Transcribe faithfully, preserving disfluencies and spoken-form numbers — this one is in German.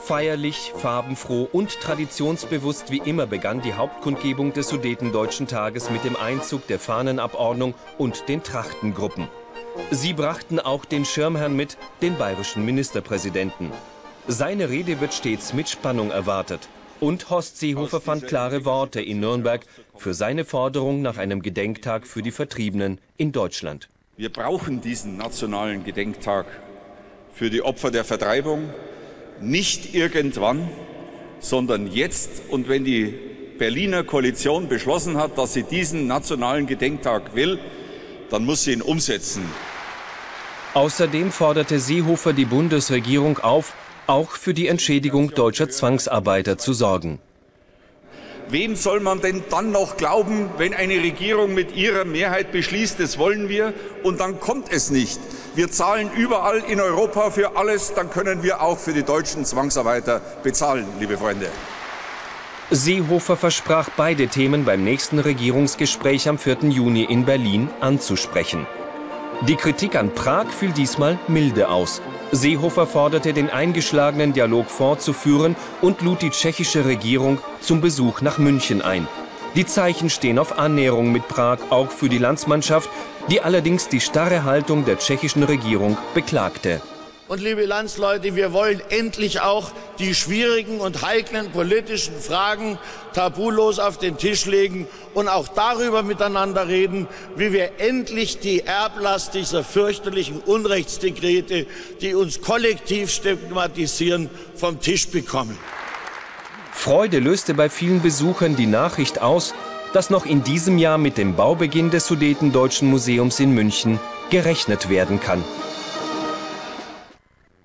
Feierlich, farbenfroh und traditionsbewusst wie immer begann die Hauptkundgebung des Sudetendeutschen Tages mit dem Einzug der Fahnenabordnung und den Trachtengruppen. Sie brachten auch den Schirmherrn mit, den bayerischen Ministerpräsidenten. Seine Rede wird stets mit Spannung erwartet. Und Horst Seehofer fand klare Worte in Nürnberg für seine Forderung nach einem Gedenktag für die Vertriebenen in Deutschland. Wir brauchen diesen nationalen Gedenktag für die Opfer der Vertreibung. Nicht irgendwann, sondern jetzt. Und wenn die Berliner Koalition beschlossen hat, dass sie diesen nationalen Gedenktag will, dann muss sie ihn umsetzen. Außerdem forderte Seehofer die Bundesregierung auf, auch für die Entschädigung deutscher Zwangsarbeiter zu sorgen. Wem soll man denn dann noch glauben, wenn eine Regierung mit ihrer Mehrheit beschließt, das wollen wir, und dann kommt es nicht? Wir zahlen überall in Europa für alles, dann können wir auch für die deutschen Zwangsarbeiter bezahlen, liebe Freunde. Seehofer versprach, beide Themen beim nächsten Regierungsgespräch am vierten Juni in Berlin anzusprechen. Die Kritik an Prag fiel diesmal milde aus. Seehofer forderte, den eingeschlagenen Dialog fortzuführen und lud die tschechische Regierung zum Besuch nach München ein. Die Zeichen stehen auf Annäherung mit Prag, auch für die Landsmannschaft, die allerdings die starre Haltung der tschechischen Regierung beklagte. Und liebe Landsleute, wir wollen endlich auch die schwierigen und heiklen politischen Fragen tabulos auf den Tisch legen und auch darüber miteinander reden, wie wir endlich die Erblast dieser fürchterlichen Unrechtsdekrete, die uns kollektiv stigmatisieren, vom Tisch bekommen. Freude löste bei vielen Besuchern die Nachricht aus, dass noch in diesem Jahr mit dem Baubeginn des Sudetendeutschen Museums in München gerechnet werden kann.